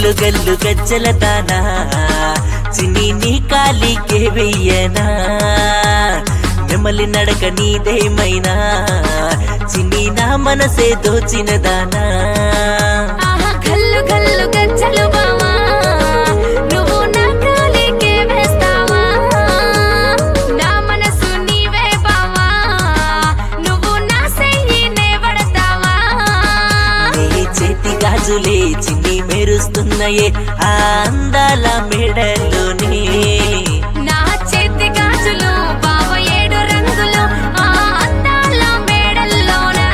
గల్లు గల్లు గజ్జల దానా చిన్ని నీ కాలికే వెయ్యనా నెమలి నడక నీదేమైనా చిన్ని నా మనసే దోచిన దానా గల్లు గల్లు గజ్జలు బావా నువ్వు నా కాలికే వేస్తావా నా మనసు నీవే బావా నువ్వు నా చెయ్యినే పడతావా నీ చేతి గాజులే చిన్ని మెరుస్తున్నాయే ఆ అందాల మెడలోనే నా చేతి గాజులు బావ 7 రంగులు ఆ అందాల మేడల్లోనా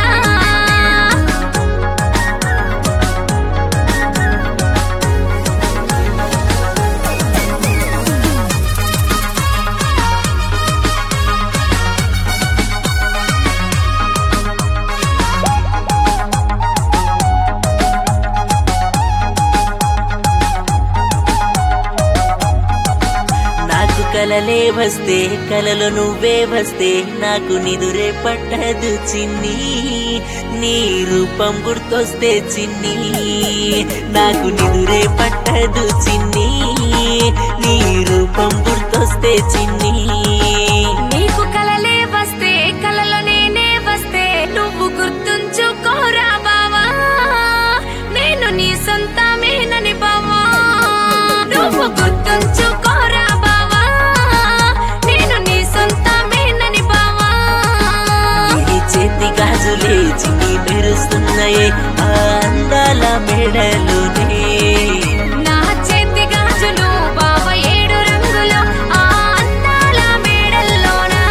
నాకు కలలే వస్తే కలలో నువ్వే వస్తే నాకు నిదురే పట్టదు చిన్ని నీ రూపం గుర్తొస్తే చిన్ని నాకు నిదురే పట్టదు చిన్ని నీ రూపం గుర్తొస్తే చిన్ని నీకు కలలే వస్తే కలలో నేనే వస్తే నువ్వు గుర్తుంచుకోరా బావా నేను నీ సొంతమేనని బావా నువ్వు గుర్తుంచుకోరా బావా నేను నీ సొంతమేనని బావా నీ చేతి గాజులే చిన్ని మెరుస్తున్నాయే ఆ అందాల మెడలోనే నా చేతి గాజులు బావ 7 రంగులు ఆ అందాల మేడల్లోనా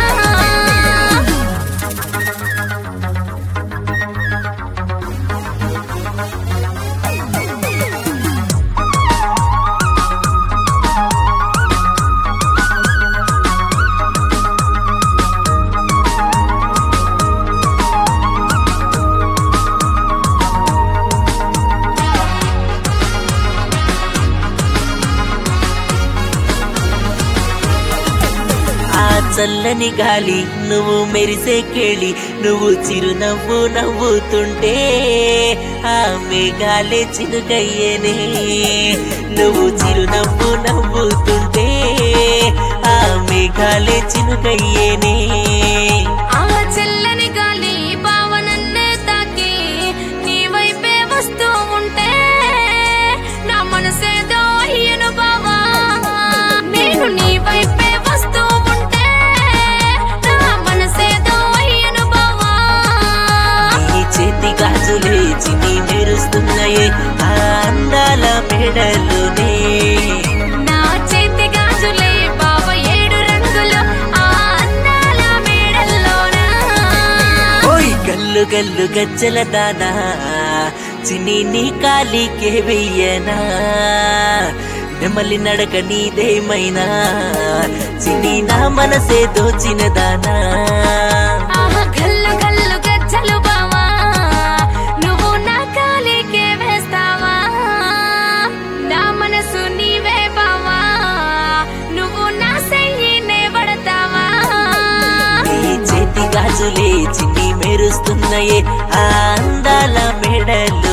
ఆ చల్లని గాలి నువ్వు మెరిసే కేళి నువ్వు చిరునవ్వు నవ్వుతుంటే ఆ మేఘాలే చినుకయ్యేనే నువ్వు చిరునవ్వు నవ్వుతుంటే ఆ మేఘాలే చినుకయ్యేనే ఆ చల్లని గాలి బావ నన్నే తాకి నీ వైపే వస్తూ ఉంటే నా మనసేదో అయ్యను బావా నేను నీ వైపే వస్తూ ఉంటే నా మనసేదో అయ్యను బావా నీ చేతి గాజులే చిన్ని మెరుస్తున్నాయే ఆ అందాల మెడలోనే నా చేతి గాజులే బావ 7 రంగులు ఆ అందాల మేడల్లోనా ఓయ్ గల్లు గల్లు గజ్జల దానా చిన్ని నీ కాలికే వెయ్యనా నెమలి నడక నీదేమైనా చిన్ని నా మనసే దోచిన దానా గల్లు గల్లు గజ్జలు బావా నువ్వు నా కాలికే వేస్తావా నా మనసు నీవే బావా నువ్వు నా చెయ్యినే పడతావా నీ చేతి గాజులే చిన్ని మెరుస్తున్నాయే ఆ అందాల మెడలు